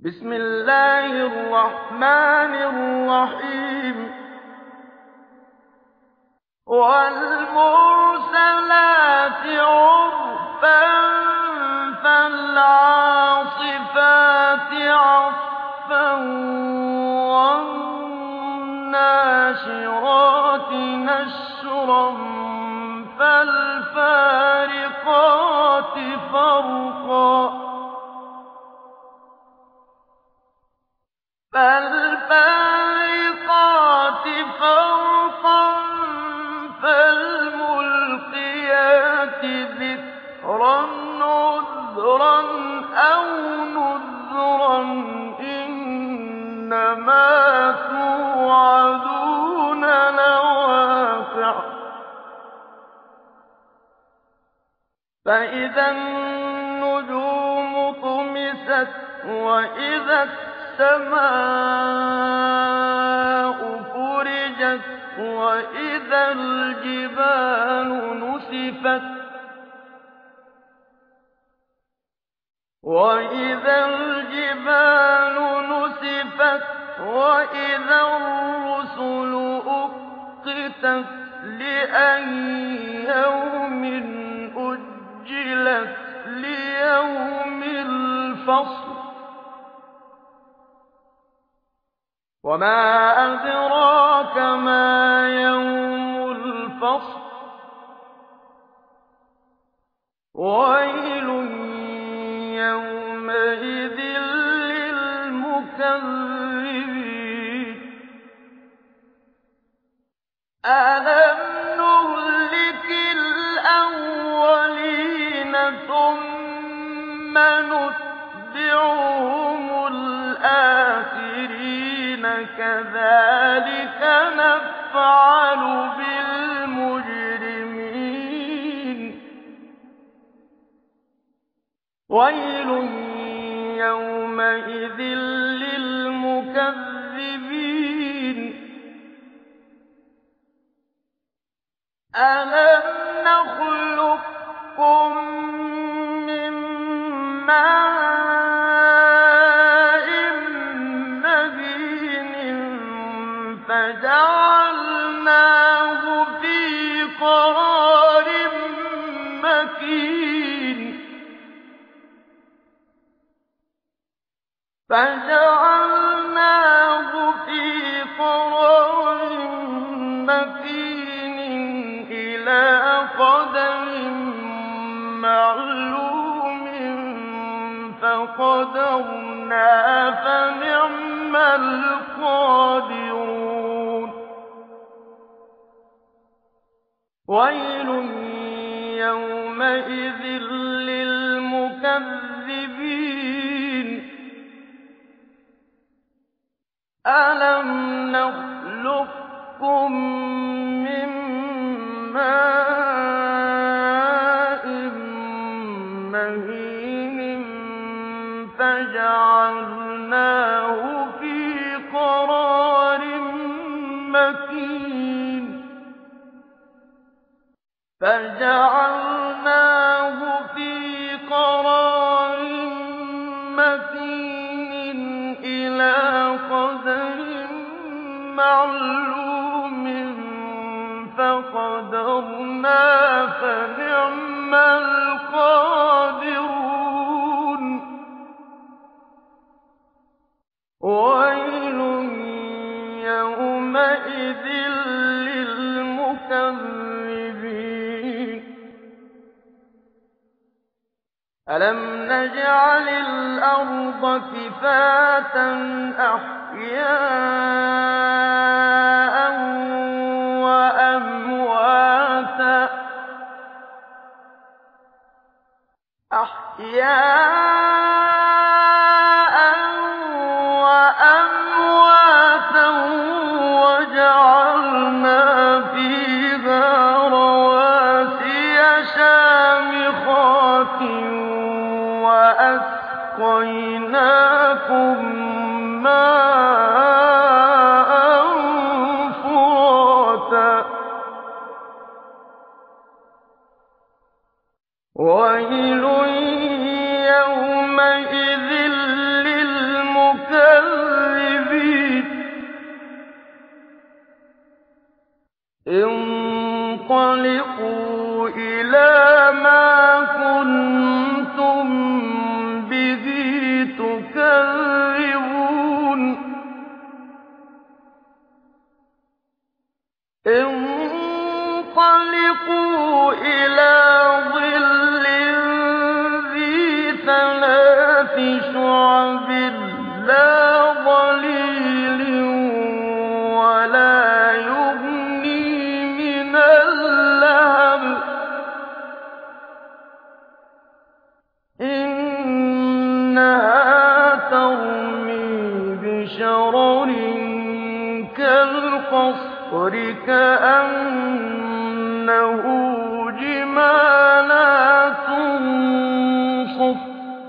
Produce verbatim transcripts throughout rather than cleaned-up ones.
بسم الله الرحمن الرحيم والمرسلات عرفا فالعاصفات عصفا والناشرات نشرا فالفارقات فرقا فالفارقات فرقا فالملقيات ذكرا عذرا أو نذرا إنما توعدون لواقع فإذا النجوم طمست وإذا السماء فرجت وإذا الجبال نسفت وإذا الجبال نسفت وإذا الرسل أقتت لأي يوم أجلت ليوم الفصل وما أدراك ما يوم الفصل ويل يومئذ للمكذبين ألم نهلك الأولين ثم نتبعهم الآخرين كذلك نفعل بالمجرمين ويل يومئذ للمكذبين ألم نخلقكم من ماء مهين فجعلناه في قرار مكين فجعلناه في قرار مكين إلى قدر معلوم فقدرنا فنعم القادرون ويل يومئذ للمكذبين ألم نخلقكم من ماء مهين فجعلناه في قرار مكين فجعلناه في قرار مكين إلى قدر معلوم فقدرنا فنعم القادرون ويل يومئذ للمكذبين ألم نجعل الأرض كفاتا أحياء وأمواتا أحياء وأمواتا وجعلنا فيها رواسي شامخات وأسقيناكم ماء فراتا ويل يومئذ للمكذبين انطَلِقُوا إِلَىٰ مَا كُنتُم بِهِ تُكَذِّبُونَ انطَلِقُوا إِلَىٰ ظِلٍّ ذِي ثَلَاثِ شُعَبٍ لَّا ظَلِيلٍ وَلَا يُغْنِي مِنَ اللَّهَبِ إِنَّهَا تَرْمِي بِشَرَرٍ كَالْقَصْرِ كَأَنَّهُ جِمَالَتٌ صُفْرٌ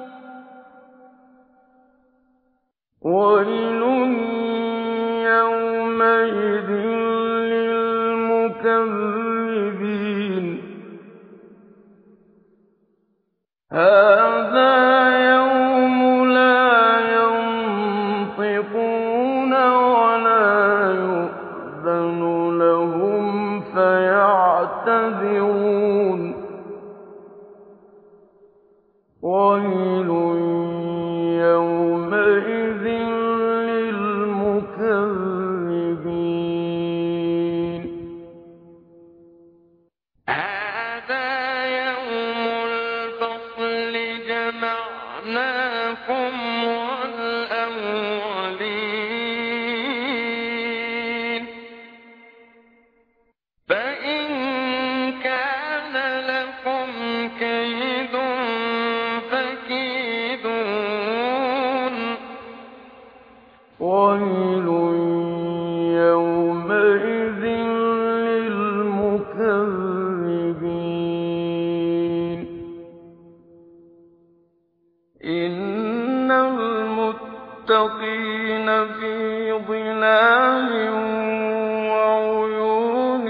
وَيْلٌ يَوْمَئِذٍ لِّلْمُكَذِّبِينَ هَٰذَا يَوْمُ لَا يَنطِقُونَ وَلَا يُؤْذَنُ لَهُمْ فَيَعْتَذِرُونَ وَيْلٌ يَوْمَئِذٍ لِّلْمُكَذِّبِينَ هَٰذَا يَوْمُ الْفَصْلِ جَمَعْنَاكُمْ وَالْأَوَّلِينَ فَإِن كَانَ لَكُمْ كَيْدٌ فَكِيدُونِ وَيْلٌ يَوْمَئِذٍ لِّلْمُكَذِّبِينَ إِنَّ الْمُتَّقِينَ فِي ظِلَالٍ وَعُيُونٍ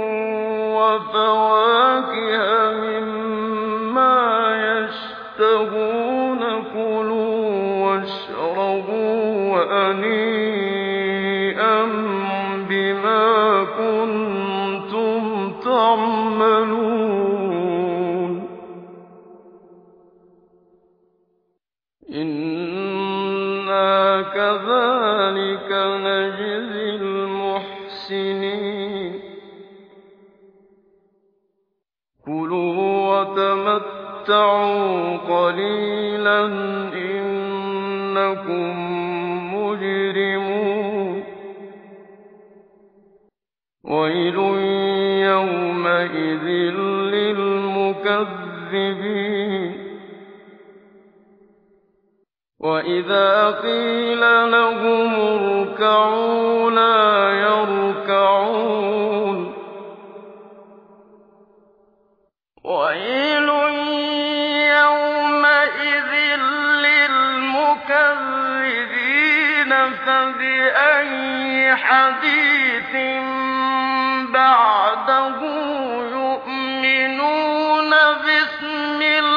وَفَوَاكِهَ مِمَّا يَشْتَهُونَ كُلُوا وَاشْرَبُوا هَنِيئًا بِمَا كُنتُمْ تَعْمَلُونَ إِنَّا كَذَٰلِكَ نَجْزِي الْمُحْسِنِينَ كُلُوا وَتَمَتَّعُوا قَلِيلًا إِنَّكُم مُّجْرِمُونَ وَيْلٌ يَوْمَئِذٍ لِّلْمُكَذِّبِينَ وَإِذَا قِيلَ لَهُمُ ارْكَعُوا لَا يَرْكَعُونَ وَيْلٌ يَوْمَئِذٍ لِّلْمُكَذِّبِينَ فَبِأَيِّ حَدِيثٍ بَعْدَهُ يُؤْمِنُونَ بِسْمِ